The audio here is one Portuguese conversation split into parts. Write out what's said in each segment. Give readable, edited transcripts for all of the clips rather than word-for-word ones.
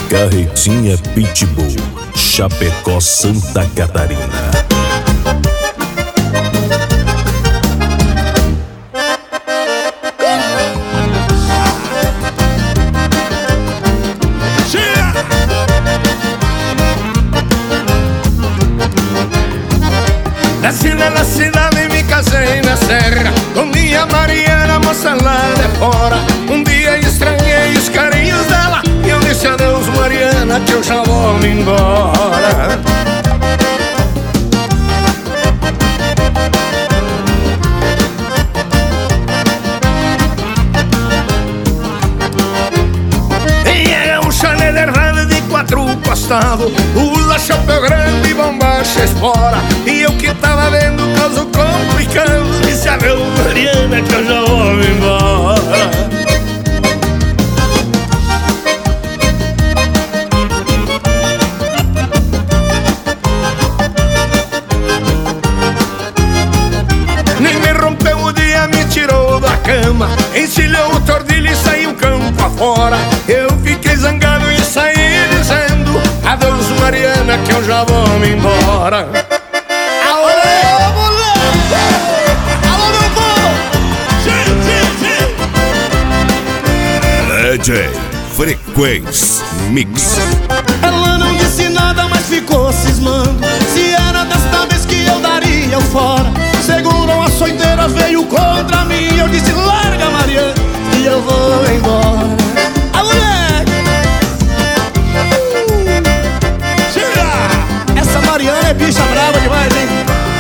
Carretinha Pitbull, Chapecó, Santa Catarina. Nasci na cidade e me casei na serra, com minha Mariana, moça lá de fora. Um dia estranhei os carinhos dela e eu disse adeus, Mariana, que eu já vou me embora. E é um chalé de rede de 4 costados, usa chapéu grande e bombacha espora. E eu que tava vendo o caso complicado, disse adeus, Mariana, que eu já vou me embora. Nem me rompeu o dia, me tirou da cama, encilhou o tordilho e saiu campo afora. Eu fiquei zangado e saí dizendo adeus, Mariana, que eu já vou me embora. DJ Frequência Mix. Ela não disse nada, mas ficou cismando. Se era desta vez que eu daria o fora. Segurou a açoiteira, veio contra mim. Eu disse, larga, Mariana, e eu vou embora. A moleque! Tira! Essa Mariana é bicha brava demais, hein?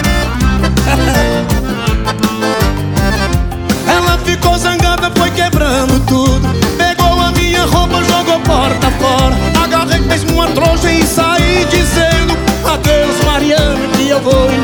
Ela ficou zangada, foi quebrando tudo. Pegou a minha roupa, jogou porta fora. Agarrei mesmo uma trouxa e saí dizendo adeus, Mariana, que eu vou